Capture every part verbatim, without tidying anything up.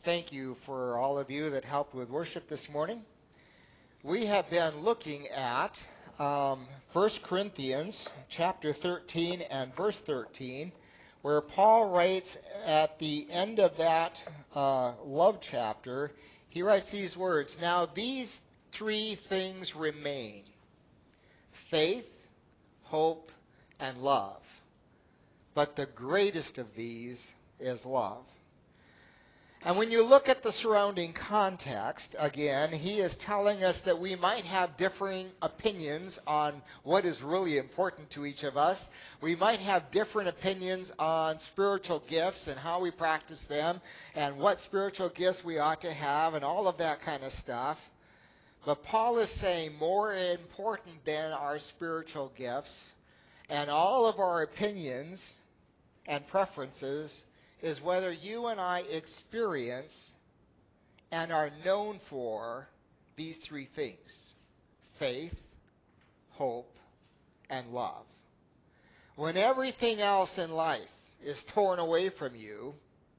thank you for all of you that helped with worship this morning. We have been looking at um, First Corinthians chapter thirteen and verse thirteen, where Paul writes at the end of that uh, love chapter, he writes these words, "Now these three things remain, faith, hope, and love. But the greatest of these is love." And when you look at the surrounding context, again, he is telling us that we might have differing opinions on what is really important to each of us. We might have different opinions on spiritual gifts and how we practice them and what spiritual gifts we ought to have and all of that kind of stuff. But Paul is saying more important than our spiritual gifts and all of our opinions and preferences is whether you and I experience and are known for these three things: faith, hope, and love. When everything else in life is torn away from you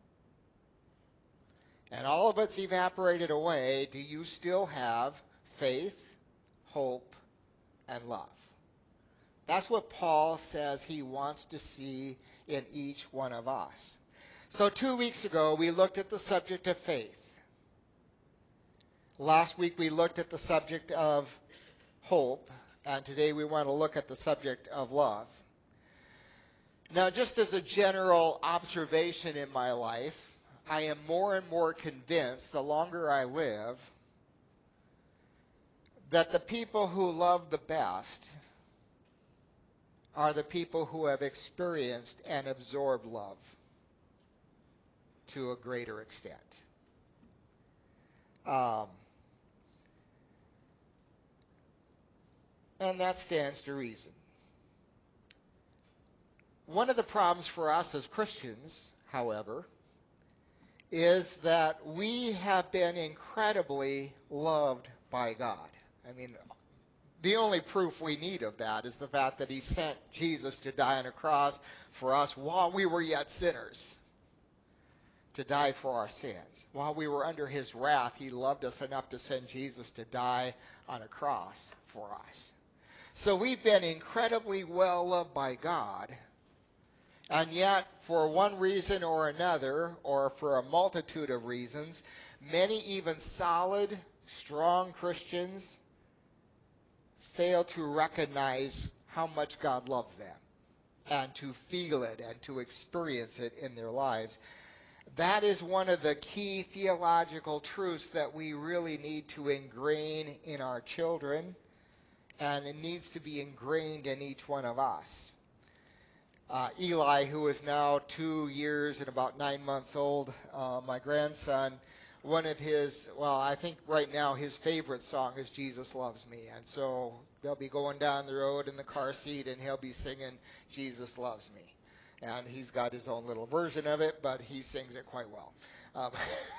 and all of it's evaporated away, do you still have faith, hope, and love? That's what Paul says he wants to see in each one of us. So two weeks ago, we looked at the subject of faith. Last week, we looked at the subject of hope. And today, we want to look at the subject of love. Now, just as a general observation in my life, I am more and more convinced, the longer I live, that the people who love the best are the people who have experienced and absorbed love to a greater extent. Um, and that stands to reason. One of the problems for us as Christians, however, is that we have been incredibly loved by God. I mean, the only proof we need of that is the fact that he sent Jesus to die on a cross for us while we were yet sinners, to die for our sins. While we were under his wrath, he loved us enough to send Jesus to die on a cross for us. So we've been incredibly well loved by God, and yet for one reason or another, or for a multitude of reasons, many even solid, strong Christians fail to recognize how much God loves them and to feel it and to experience it in their lives. That is one of the key theological truths that we really need to ingrain in our children, and it needs to be ingrained in each one of us. Uh, Eli, who is now two years and about nine months old, uh, my grandson, one of his, well, I think right now his favorite song is Jesus Loves Me. And so they'll be going down the road in the car seat and he'll be singing Jesus Loves Me. And he's got his own little version of it, but he sings it quite well. Um,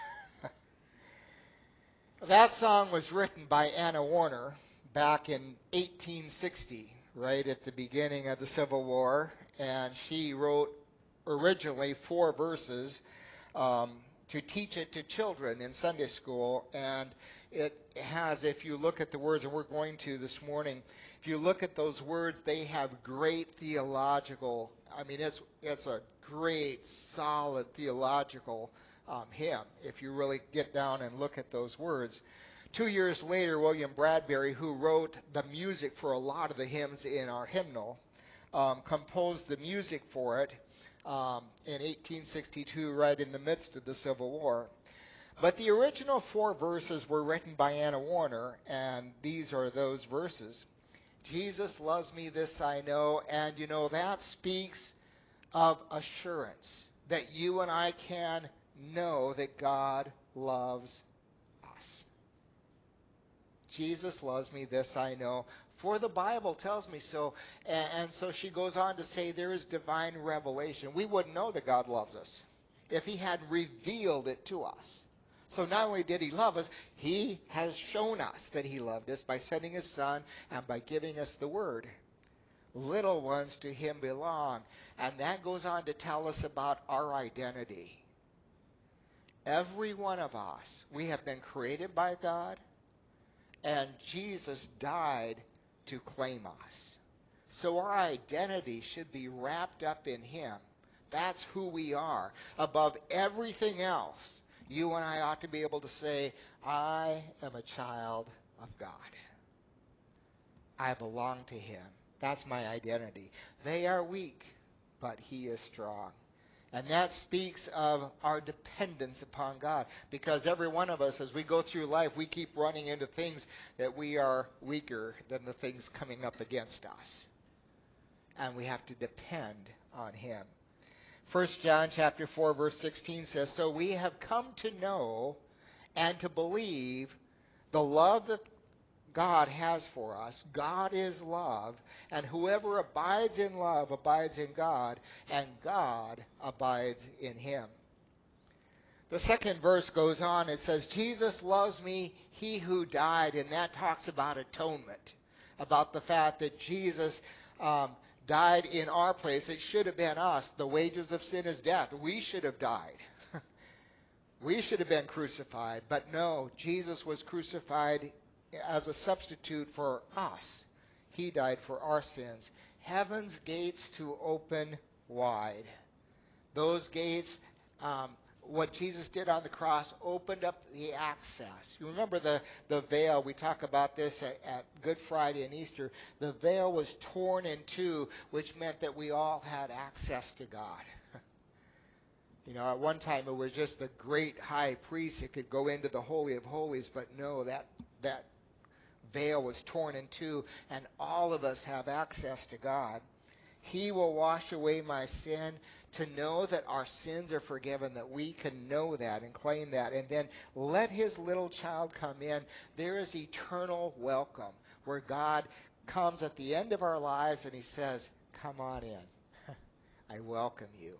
that song was written by Anna Warner back in eighteen sixty, right at the beginning of the Civil War. And she wrote originally four verses um, to teach it to children in Sunday school. And it has, if you look at the words, and we're going to this morning, if you look at those words, they have great theological, I mean, it's it's a great, solid theological um, hymn, if you really get down and look at those words. Two years later, William Bradbury, who wrote the music for a lot of the hymns in our hymnal, um, composed the music for it um, in eighteen sixty-two, right in the midst of the Civil War. But the original four verses were written by Anna Warner, and these are those verses. Jesus loves me, this I know, and you know, that speaks of assurance that you and I can know that God loves us. Jesus loves me, this I know, for the Bible tells me so. And, and so she goes on to say there is divine revelation. We wouldn't know that God loves us if he hadn't revealed it to us. So not only did he love us, he has shown us that he loved us by sending his son and by giving us the word. Little ones to him belong. And that goes on to tell us about our identity. Every one of us, we have been created by God, and Jesus died to claim us. So our identity should be wrapped up in him. That's who we are. Above everything else, you and I ought to be able to say, I am a child of God. I belong to him. That's my identity. They are weak, but he is strong. And that speaks of our dependence upon God. Because every one of us, as we go through life, we keep running into things that we are weaker than the things coming up against us. And we have to depend on him. First John chapter four, verse sixteen says, so we have come to know and to believe the love that God has for us. God is love, and whoever abides in love abides in God, and God abides in him. The second verse goes on. It says, Jesus loves me, he who died, and that talks about atonement, about the fact that Jesus um, died in our place. It should have been us. The wages of sin is death. We should have died. We should have been crucified, but no, Jesus was crucified as a substitute for us. He died for our sins. Heaven's gates to open wide. Those gates, um, what Jesus did on the cross opened up the access. You remember the, the veil, we talk about this at, at Good Friday and Easter. The veil was torn in two, which meant that we all had access to God. You know, at one time it was just the great high priest that could go into the Holy of Holies, but no, that that veil was torn in two, and all of us have access to God. He will wash away my sin. To know that our sins are forgiven, that we can know that and claim that, and then let his little child come in. There is eternal welcome where God comes at the end of our lives and he says, come on in. I welcome you.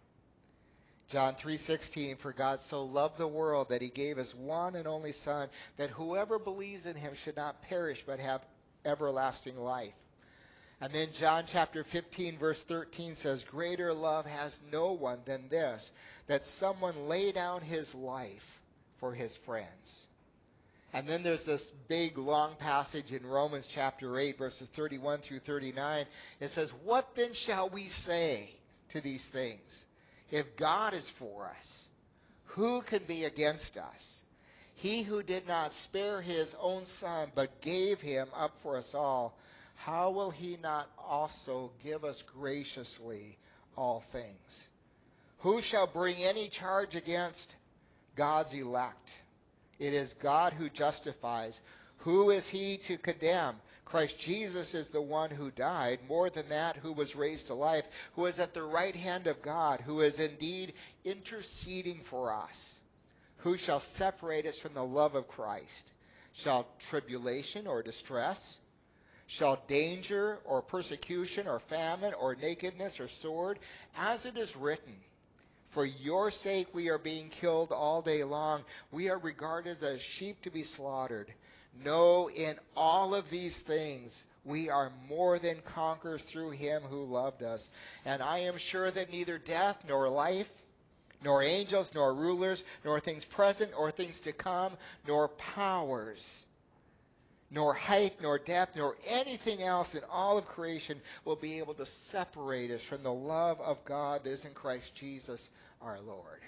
John three sixteen, for God so loved the world that he gave his one and only Son, that whoever believes in him should not perish but have everlasting life. And then John chapter fifteen, verse thirteen says, greater love has no one than this, that someone lay down his life for his friends. And then there's this big, long passage in Romans chapter eight, verses thirty-one through thirty-nine. It says, what then shall we say to these things? If God is for us, who can be against us? He who did not spare his own Son, but gave him up for us all, how will he not also give us graciously all things? Who shall bring any charge against God's elect? It is God who justifies. Who is he to condemn? Christ Jesus is the one who died, more than that, who was raised to life, who is at the right hand of God, who is indeed interceding for us. Who shall separate us from the love of Christ? Shall tribulation or distress? Shall danger or persecution or famine or nakedness or sword? As it is written, for your sake we are being killed all day long. We are regarded as sheep to be slaughtered. No, in all of these things we are more than conquerors through him who loved us. And I am sure that neither death nor life, nor angels, nor rulers, nor things present, or things to come, nor powers, nor height, nor depth, nor anything else in all of creation will be able to separate us from the love of God that is in Christ Jesus our Lord.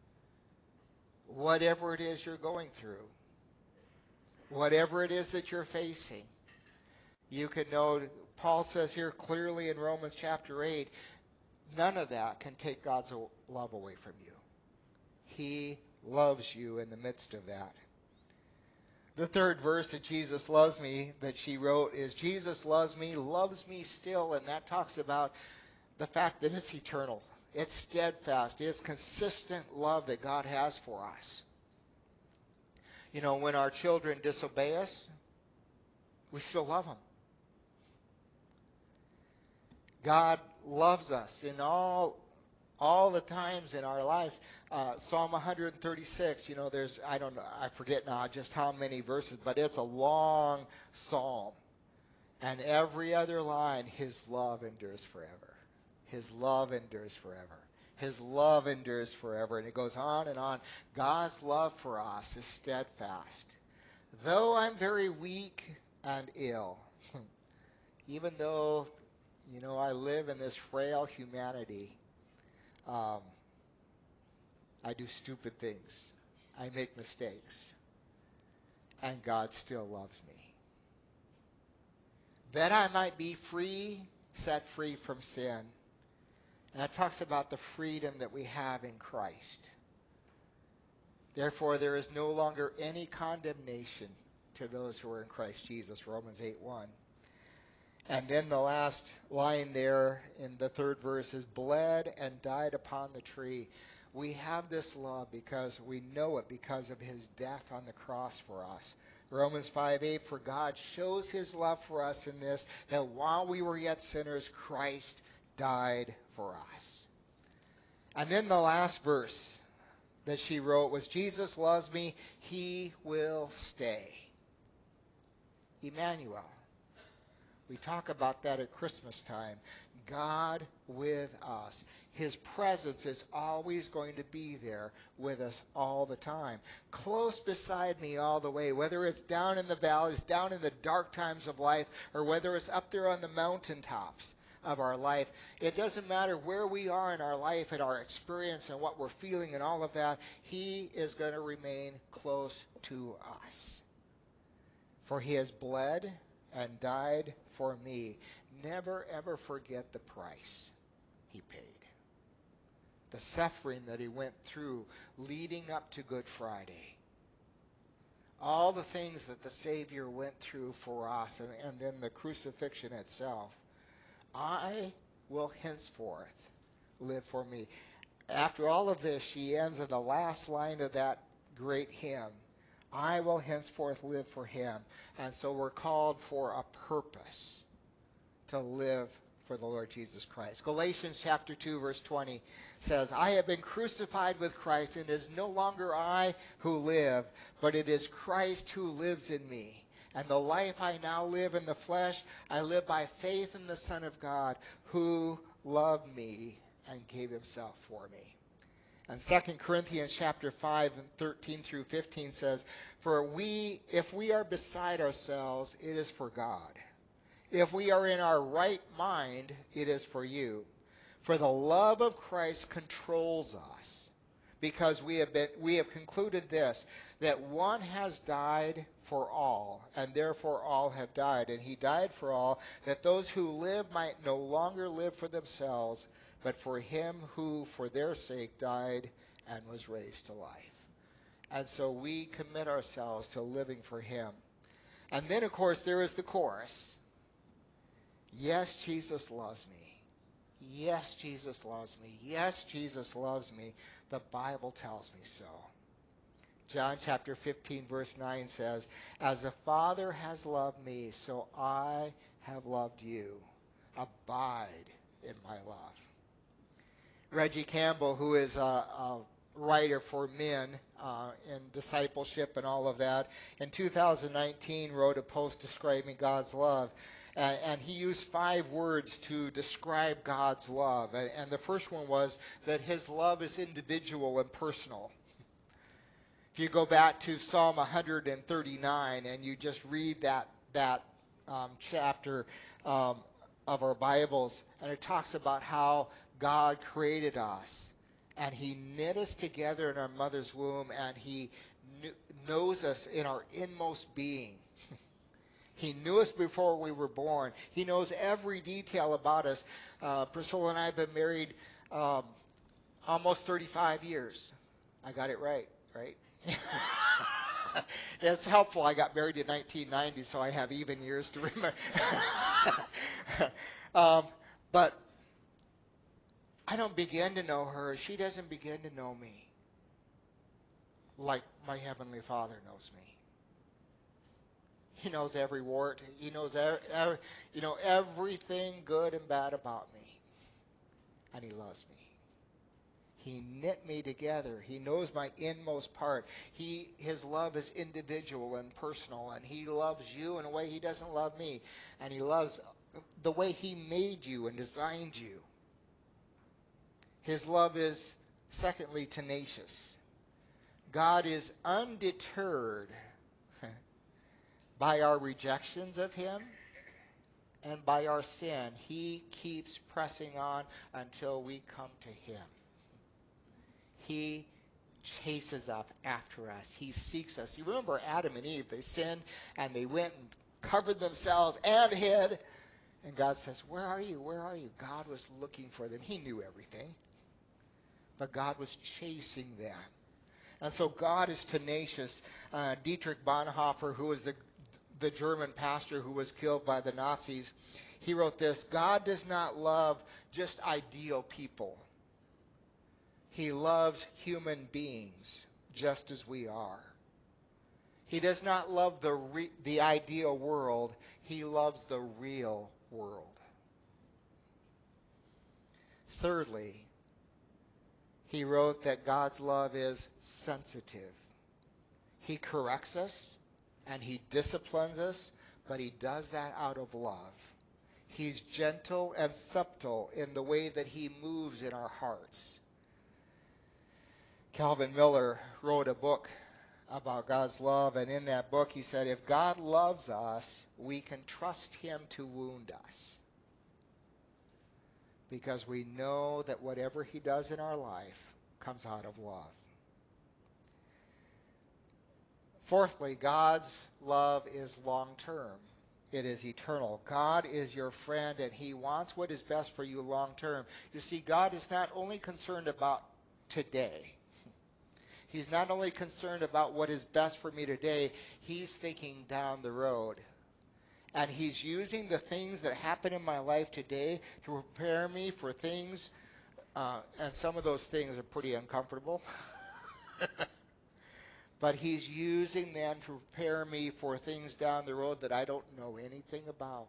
Whatever it is you're going through, whatever it is that you're facing, you can know, Paul says here clearly in Romans chapter eight, none of that can take God's love away from you. He loves you in the midst of that. The third verse that Jesus loves me that she wrote is, Jesus loves me, loves me still, and that talks about the fact that it's eternal. It's steadfast. It's consistent love that God has for us. You know, when our children disobey us, we still love them. God loves us in all all the times in our lives. Uh, Psalm one thirty-six, you know, there's, I don't know, I forget now just how many verses, but it's a long psalm. And every other line, his love endures forever. His love endures forever. His love endures forever. And it goes on and on. God's love for us is steadfast. Though I'm very weak and ill, even though, you know, I live in this frail humanity, um, I do stupid things. I make mistakes. And God still loves me. That I might be free, set free from sin. And it talks about the freedom that we have in Christ. Therefore, there is no longer any condemnation to those who are in Christ Jesus, Romans eight one. And then the last line there in the third verse is, bled and died upon the tree. We have this love because we know it because of his death on the cross for us. Romans five eight, for God shows his love for us in this, that while we were yet sinners, Christ died for us. And then the last verse that she wrote was, Jesus loves me, he will stay. Emmanuel. We talk about that at Christmas time. God with us. His presence is always going to be there with us all the time. Close beside me all the way, whether it's down in the valleys, down in the dark times of life, or whether it's up there on the mountaintops of our life. It doesn't matter where we are in our life and our experience and what we're feeling and all of that. He is going to remain close to us. For he has bled and died for me. Never, ever forget the price he paid. The suffering that he went through leading up to Good Friday. All the things that the Savior went through for us, and, and then the crucifixion itself. I will henceforth live for me. After all of this, she ends in the last line of that great hymn. I will henceforth live for him. And so we're called for a purpose to live for the Lord Jesus Christ. Galatians chapter two verse twenty says, I have been crucified with Christ, and it is no longer I who live, but it is Christ who lives in me. And the life I now live in the flesh, I live by faith in the Son of God, who loved me and gave himself for me. And Second Corinthians chapter five and thirteen through fifteen says, For we, if we are beside ourselves, it is for God. If we are in our right mind, it is for you. For the love of Christ controls us, because we have been we have concluded this, that one has died for all, and therefore all have died. And he died for all, that those who live might no longer live for themselves, but for him who for their sake died and was raised to life. And so we commit ourselves to living for him. And then, of course, there is the chorus. Yes, Jesus loves me. Yes, Jesus loves me. Yes, Jesus loves me. The Bible tells me so. John chapter fifteen verse nine says, As the Father has loved me, so I have loved you. Abide in my love. Reggie Campbell, who is a, a writer for men uh, in discipleship and all of that, in two thousand nineteen wrote a post describing God's love. And, and he used five words to describe God's love. And, and the first one was that his love is individual and personal. If you go back to Psalm one thirty-nine and you just read that, that um, chapter um, of our Bibles, and it talks about how God created us, and he knit us together in our mother's womb, and he kn- knows us in our inmost being. He knew us before we were born. He knows every detail about us. Uh, Priscilla and I have been married um, almost thirty-five years. I got it right, right? It's helpful. I got married in nineteen ninety, so I have even years to remember. um, but I don't begin to know her. She doesn't begin to know me like my Heavenly Father knows me. He knows every wart. He knows every, every, you know, everything good and bad about me. And he loves me. He knit me together. He knows my inmost part. He, his love is individual and personal, and he loves you in a way he doesn't love me. And he loves the way he made you and designed you. His love is, secondly, tenacious. God is undeterred by our rejections of him and by our sin. He keeps pressing on until we come to him. He chases up after us. He seeks us. You remember Adam and Eve, they sinned and they went and covered themselves and hid. And God says, where are you? Where are you? God was looking for them. He knew everything. But God was chasing them. And so God is tenacious. Uh, Dietrich Bonhoeffer, who was the, the German pastor who was killed by the Nazis, he wrote this: God does not love just ideal people. He loves human beings just as we are. He does not love the re- the ideal world. He loves the real world. Thirdly, he wrote that God's love is sensitive. He corrects us and he disciplines us, but he does that out of love. He's gentle and subtle in the way that he moves in our hearts. Calvin Miller wrote a book about God's love, and in that book he said, if God loves us, we can trust him to wound us, because we know that whatever he does in our life comes out of love. Fourthly, God's love is long-term. It is eternal. God is your friend, and he wants what is best for you long-term. You see, God is not only concerned about today. He's not only concerned about what is best for me today, he's thinking down the road. And he's using the things that happen in my life today to prepare me for things, uh, and some of those things are pretty uncomfortable. But he's using them to prepare me for things down the road that I don't know anything about.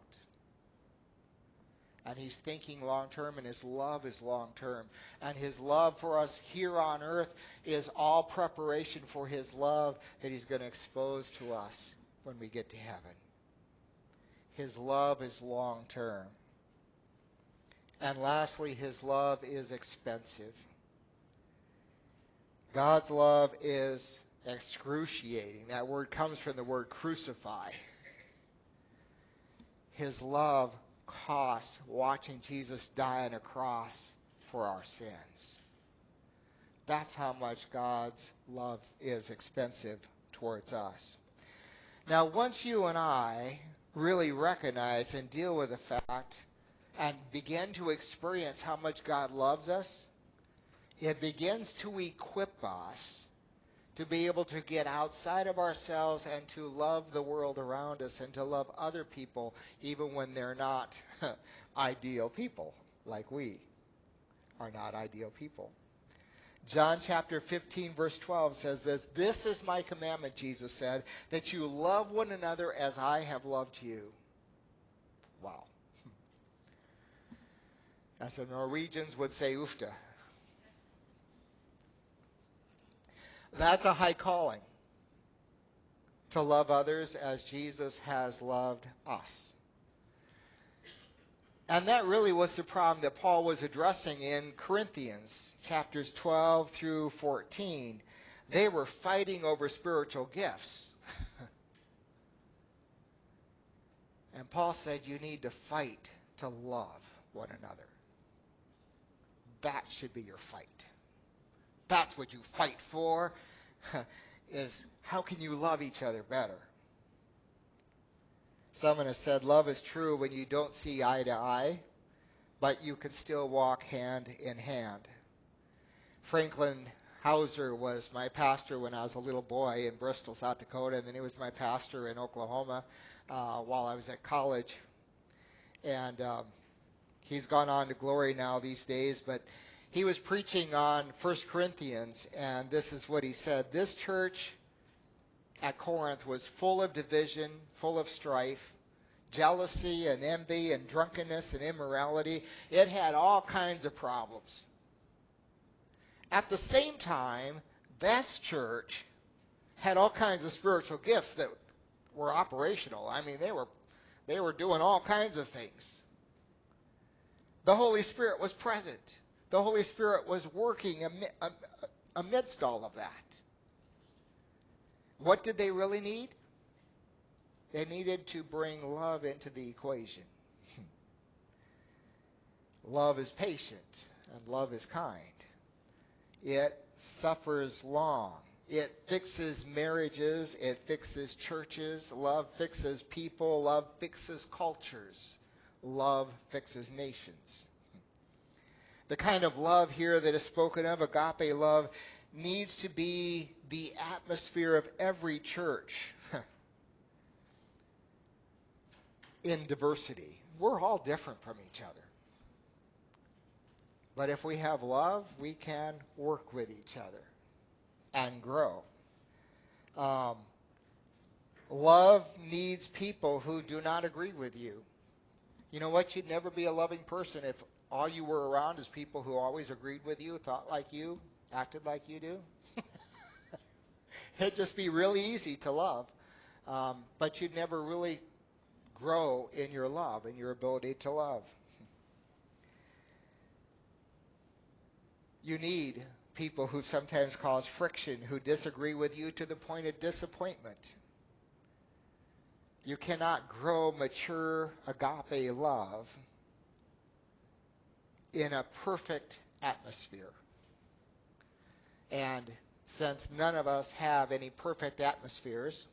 And he's thinking long-term, and his love is long-term. And his love for us here on earth is all preparation for his love that he's going to expose to us when we get to heaven. His love is long-term. And lastly, his love is expensive. God's love is excruciating. That word comes from the word crucify. His love cost watching Jesus die on a cross for our sins. That's how much God's love is expensive towards us. Now, once you and I really recognize and deal with the fact and begin to experience how much God loves us, it begins to equip us to be able to get outside of ourselves and to love the world around us and to love other people even when they're not ideal people, like we are not ideal people. John chapter fifteen verse twelve says this, this is my commandment, Jesus said, that you love one another as I have loved you. Wow. As the Norwegians would say, ufta. That's a high calling, to love others as Jesus has loved us. And that really was the problem that Paul was addressing in Corinthians, chapters twelve through fourteen. They were fighting over spiritual gifts. And Paul said, you need to fight to love one another. That should be your fight. That's what you fight for, is how can you love each other better? Someone has said, love is true when you don't see eye to eye, but you can still walk hand in hand. Franklin Hauser was my pastor when I was a little boy in Bristol, South Dakota, and then he was my pastor in Oklahoma uh, while I was at college. And um, he's gone on to glory now these days, but he was preaching on First Corinthians, and this is what he said. This church at Corinth was full of division, full of strife, jealousy and envy and drunkenness and immorality. It had all kinds of problems. At the same time, this church had all kinds of spiritual gifts that were operational. I mean, they were they were doing all kinds of things. The Holy Spirit was present. The Holy Spirit was working amidst all of that. What did they really need? They needed to bring love into the equation. Love is patient, and love is kind. It suffers long. It fixes marriages. It fixes churches. Love fixes people. Love fixes cultures. Love fixes nations. The kind of love here that is spoken of, agape love, needs to be the atmosphere of every church in diversity. We're all different from each other. But if we have love, we can work with each other and grow. Um, love needs people who do not agree with you. You know what? You'd never be a loving person if all you were around is people who always agreed with you, thought like you, acted like you do. It'd just be really easy to love. Um, but you'd never really grow in your love and your ability to love. You need people who sometimes cause friction, who disagree with you to the point of disappointment. You cannot grow mature agape love in a perfect atmosphere. And since none of us have any perfect atmospheres,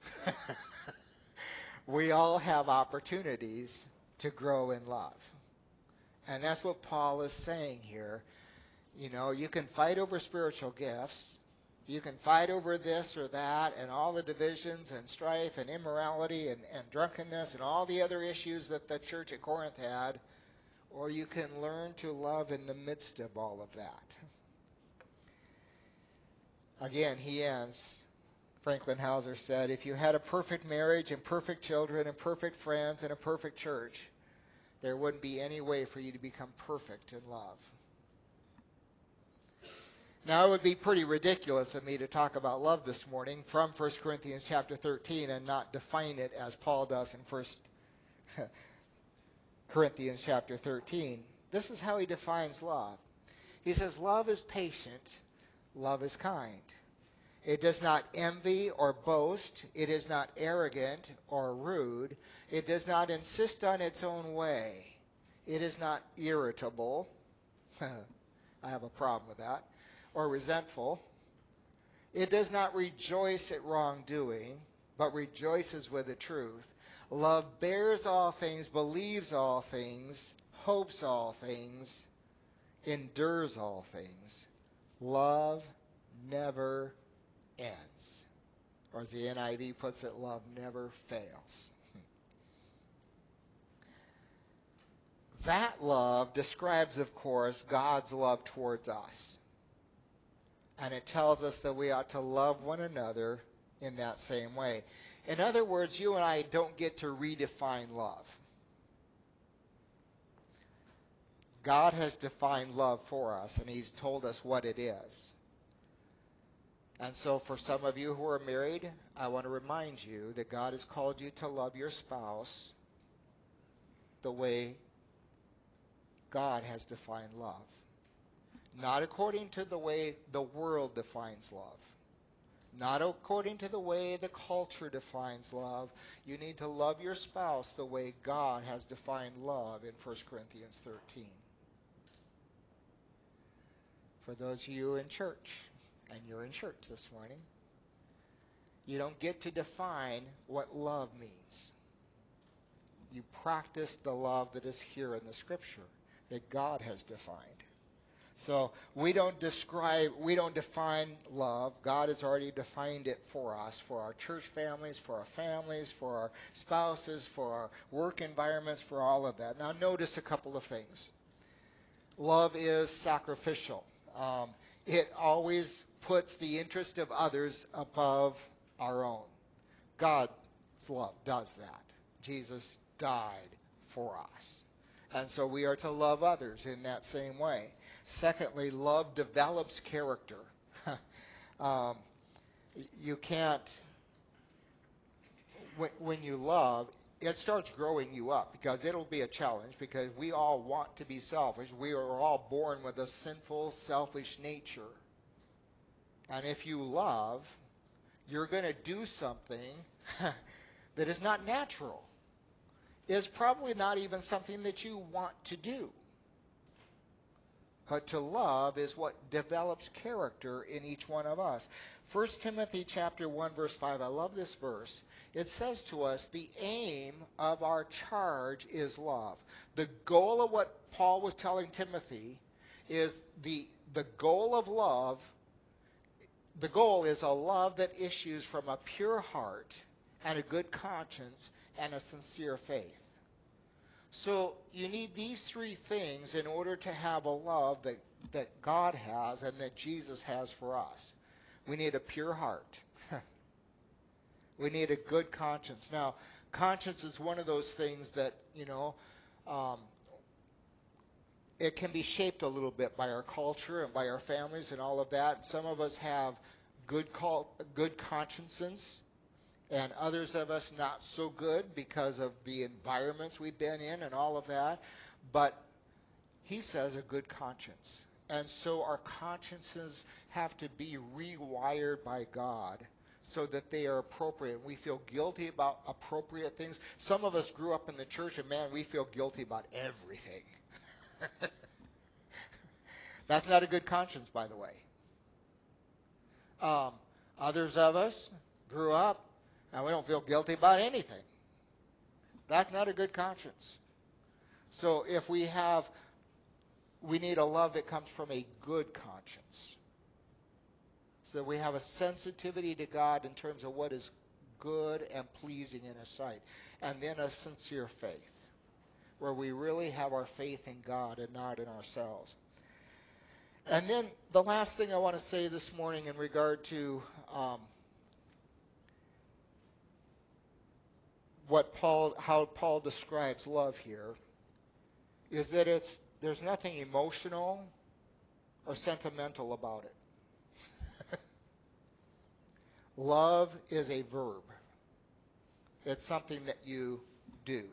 we all have opportunities to grow in love. And that's what Paul is saying here. You know, you can fight over spiritual gifts. You can fight over this or that and all the divisions and strife and immorality and, and drunkenness and all the other issues that the church at Corinth had. Or you can learn to love in the midst of all of that. Again, he ends. Franklin Hauser said, if you had a perfect marriage and perfect children and perfect friends and a perfect church, there wouldn't be any way for you to become perfect in love. Now, it would be pretty ridiculous of me to talk about love this morning from First Corinthians chapter thirteen and not define it as Paul does in First Corinthians chapter thirteen. This is how he defines love. He says, love is patient, love is kind. It does not envy or boast. It is not arrogant or rude. It does not insist on its own way. It is not irritable. I have a problem with that. Or resentful. It does not rejoice at wrongdoing, but rejoices with the truth. Love bears all things, believes all things, hopes all things, endures all things. Love never ends. Or as the N I V puts it, love never fails. That love describes, of course, God's love towards us. And it tells us that we ought to love one another in that same way. In other words, you and I don't get to redefine love. God has defined love for us, and he's told us what it is. And so for some of you who are married, I want to remind you that God has called you to love your spouse the way God has defined love. Not according to the way the world defines love. Not according to the way the culture defines love. You need to love your spouse the way God has defined love in First Corinthians thirteen. For those of you in church, and you're in church this morning, you don't get to define what love means. You practice the love that is here in the Scripture, that God has defined. So we don't describe, we don't define love. God has already defined it for us, for our church families, for our families, for our spouses, for our work environments, for all of that. Now notice a couple of things. Love is sacrificial. Um, it always puts the interest of others above our own. God's love does that. Jesus died for us. And so we are to love others in that same way. Secondly, love develops character. um, you can't, when, when you love, it starts growing you up because it'll be a challenge because we all want to be selfish. We are all born with a sinful, selfish nature. And if you love, you're going to do something that is not natural. It's probably not even something that you want to do. But to love is what develops character in each one of us. First Timothy chapter one, verse five, I love this verse. It says to us, the aim of our charge is love. The goal of what Paul was telling Timothy is the, the goal of love. The goal is a love that issues from a pure heart and a good conscience and a sincere faith. So you need these three things in order to have a love that, that God has and that Jesus has for us. We need a pure heart. We need a good conscience. Now, conscience is one of those things that, you know, um, it can be shaped a little bit by our culture and by our families and all of that. Some of us have good call, good consciences, and others of us not so good because of the environments we've been in and all of that. But he says a good conscience. And so our consciences have to be rewired by God so that they are appropriate. We feel guilty about appropriate things. Some of us grew up in the church, and man, we feel guilty about everything. That's not a good conscience, by the way. Um, others of us grew up, and we don't feel guilty about anything. That's not a good conscience. So if we have, we need a love that comes from a good conscience. So we have a sensitivity to God in terms of what is good and pleasing in His sight. And then a sincere faith, where we really have our faith in God and not in ourselves. And then the last thing I want to say this morning in regard to um, what Paul, how Paul describes love here, is that it's there's nothing emotional or sentimental about it. Love is a verb. It's something that you do.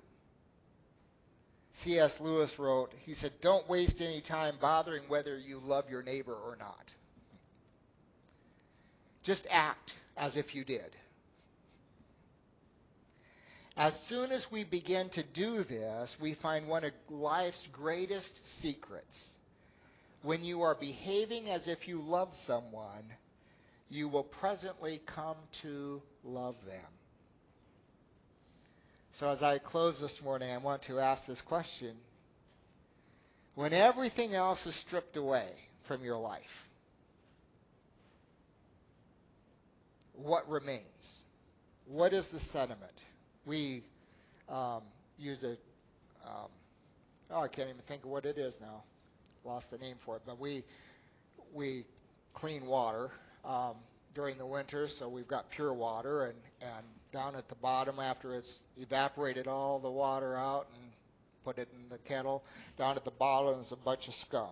C S Lewis wrote, he said, don't waste any time bothering whether you love your neighbor or not. Just act as if you did. As soon as we begin to do this, we find one of life's greatest secrets. When you are behaving as if you love someone, you will presently come to love them. So as I close this morning, I want to ask this question. When everything else is stripped away from your life, what remains? What is the sentiment? We um, use a, um, oh, I can't even think of what it is now. Lost the name for it. But we we clean water um, during the winter, so we've got pure water, and, and down at the bottom, after it's evaporated all the water out and put it in the kettle, down at the bottom is a bunch of scum.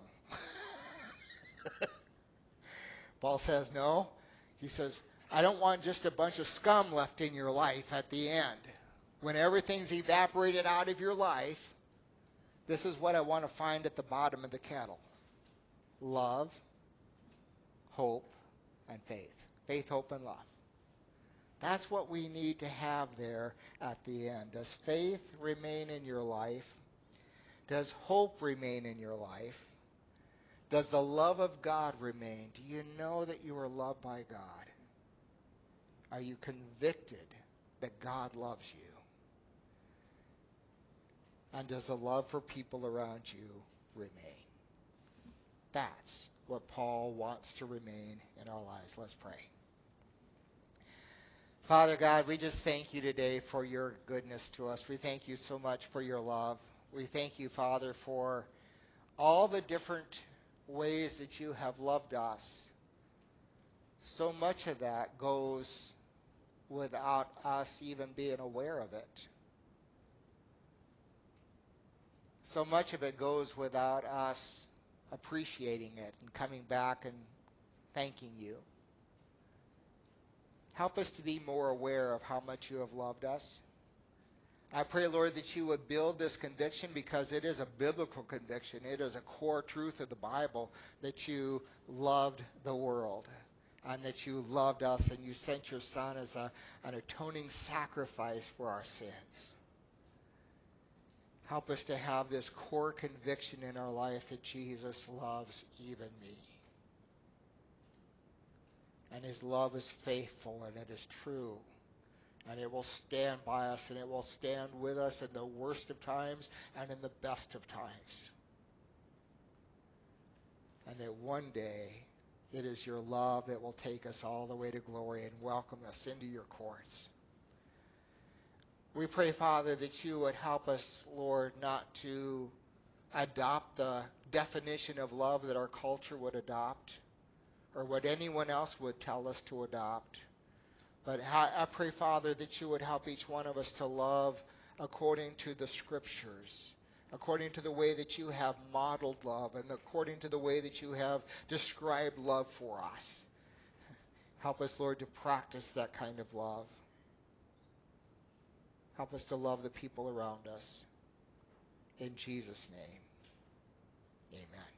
Paul says, no. He says, I don't want just a bunch of scum left in your life at the end. When everything's evaporated out of your life, this is what I want to find at the bottom of the kettle. Love, hope, and faith. Faith, hope, and love. That's what we need to have there at the end. Does faith remain in your life? Does hope remain in your life? Does the love of God remain? Do you know that you are loved by God? Are you convicted that God loves you? And does the love for people around you remain? That's what Paul wants to remain in our lives. Let's pray. Father God, we just thank you today for your goodness to us. We thank you so much for your love. We thank you, Father, for all the different ways that you have loved us. So much of that goes without us even being aware of it. So much of it goes without us appreciating it and coming back and thanking you. Help us to be more aware of how much you have loved us. I pray, Lord, that you would build this conviction because it is a biblical conviction. It is a core truth of the Bible that you loved the world and that you loved us and you sent your Son as a, an atoning sacrifice for our sins. Help us to have this core conviction in our life that Jesus loves even me. And his love is faithful and it is true. And it will stand by us and it will stand with us in the worst of times and in the best of times. And that one day it is your love that will take us all the way to glory and welcome us into your courts. We pray, Father, that you would help us, Lord, not to adopt the definition of love that our culture would adopt or what anyone else would tell us to adopt. But I pray, Father, that you would help each one of us to love according to the Scriptures, according to the way that you have modeled love, and according to the way that you have described love for us. Help us, Lord, to practice that kind of love. Help us to love the people around us. In Jesus' name, amen.